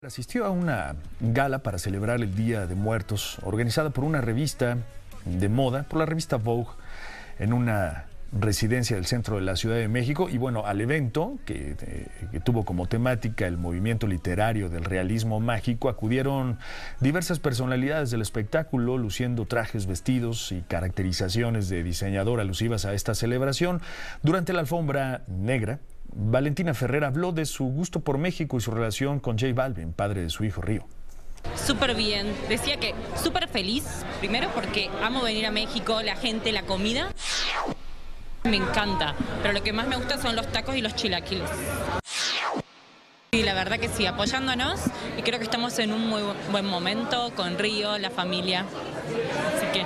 Asistió a una gala para celebrar el Día de Muertos, organizada por una revista de moda, por la revista Vogue, en una residencia del centro de la Ciudad de México. Y bueno, al evento, que tuvo como temática el movimiento literario del realismo mágico, acudieron diversas personalidades del espectáculo, luciendo trajes, vestidos y caracterizaciones de diseñador alusivas a esta celebración. Durante la alfombra negra, Valentina Ferrer habló de su gusto por México y su relación con J Balvin, padre de su hijo Río. Súper bien, decía que súper feliz, primero porque amo venir a México, la gente, la comida, me encanta, pero lo que más me gusta son los tacos y los chilaquiles. Y la verdad que sí, apoyándonos, y creo que estamos en un muy buen momento con Río, la familia, así que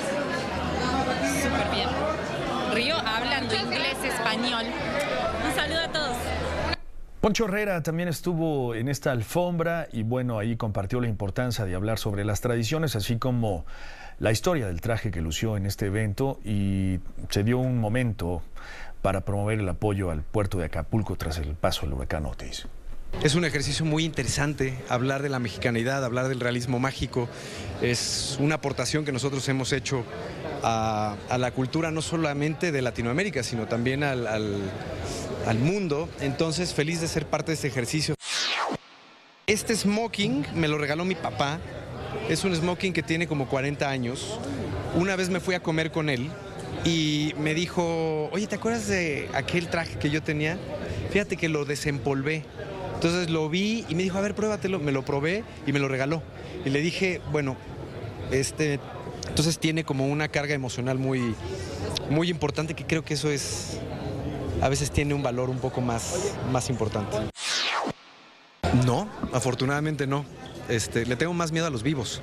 súper bien. Río hablando inglés, español. Un saludo a todos. Poncho Herrera también estuvo en esta alfombra y bueno, ahí compartió la importancia de hablar sobre las tradiciones, así como la historia del traje que lució en este evento, y se dio un momento para promover el apoyo al puerto de Acapulco tras el paso del huracán Otis. Es un ejercicio muy interesante hablar de la mexicanidad, hablar del realismo mágico. Es una aportación que nosotros hemos hecho a la cultura no solamente de Latinoamérica, sino también al mundo. Entonces, feliz de ser parte de este ejercicio. Este smoking me lo regaló mi papá. Es un smoking que tiene como 40 años. Una vez me fui a comer con él y me dijo, oye, ¿te acuerdas de aquel traje que yo tenía? Fíjate que lo desempolvé. Entonces lo vi y me dijo, a ver, pruébatelo. Me lo probé y me lo regaló. Y le dije, bueno, entonces tiene como una carga emocional muy, muy importante, que creo que eso es, a veces tiene un valor un poco más importante. No, afortunadamente no. Le tengo más miedo a los vivos.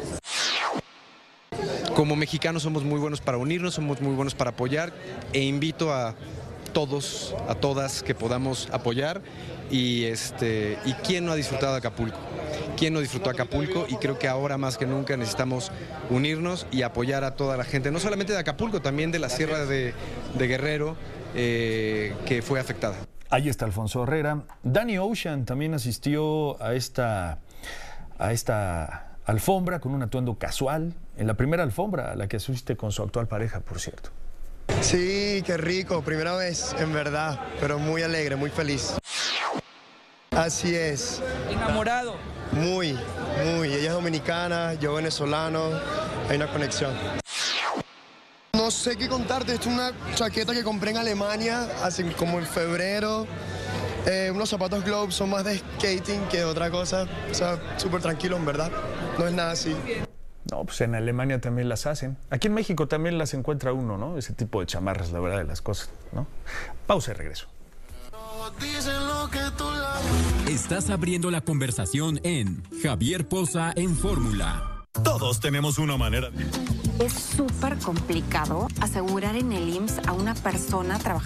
Como mexicanos somos muy buenos para unirnos, somos muy buenos para apoyar, e invito a todos, a todas que podamos apoyar. Y ¿quién no ha disfrutado de Acapulco? ¿Quién no disfrutó Acapulco? Y creo que ahora más que nunca necesitamos unirnos y apoyar a toda la gente, no solamente de Acapulco, también de la Sierra de Guerrero, que fue afectada. Ahí está Alfonso Herrera. Danny Ocean también asistió a esta alfombra con un atuendo casual, en la primera alfombra a la que asiste con su actual pareja, por cierto. Sí, qué rico, primera vez, en verdad, pero muy alegre, muy feliz. Así es. ¿Enamorado? Muy. Ella es dominicana, yo venezolano, hay una conexión. No sé qué contarte, esto es una chaqueta que compré en Alemania, hace como en febrero. Unos zapatos Globe son más de skating que de otra cosa, o sea, súper tranquilo en verdad, no es nada así. No, pues en Alemania también las hacen. Aquí en México también las encuentra uno, ¿no? Ese tipo de chamarras, la verdad de las cosas, ¿no? Pausa y regreso. Estás abriendo la conversación en Javier Poza en Fórmula. Todos tenemos una manera de... Es súper complicado asegurar en el IMSS a una persona trabajando